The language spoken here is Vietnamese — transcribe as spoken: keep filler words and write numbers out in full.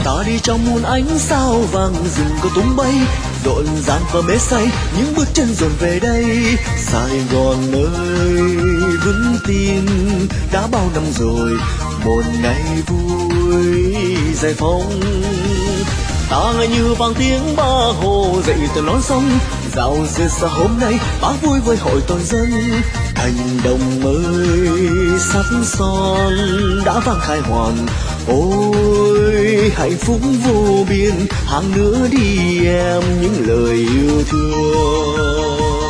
Ta đi trong muôn ánh sao vàng rừng có tung bay, rộn ràng và mê say những bước chân dồn về đây. Sài Gòn ơi vững tin đã bao năm rồi, một ngày vui giải phóng. Ta như vang tiếng ba hồ dậy từ non sông, dạo dệt xa hôm nay bác vui với hội toàn dân. Thành đồng ơi sắt son đã vang khai hoàn, ôi hạnh phúc vô biên. Hàng nữa đi em những lời yêu thương.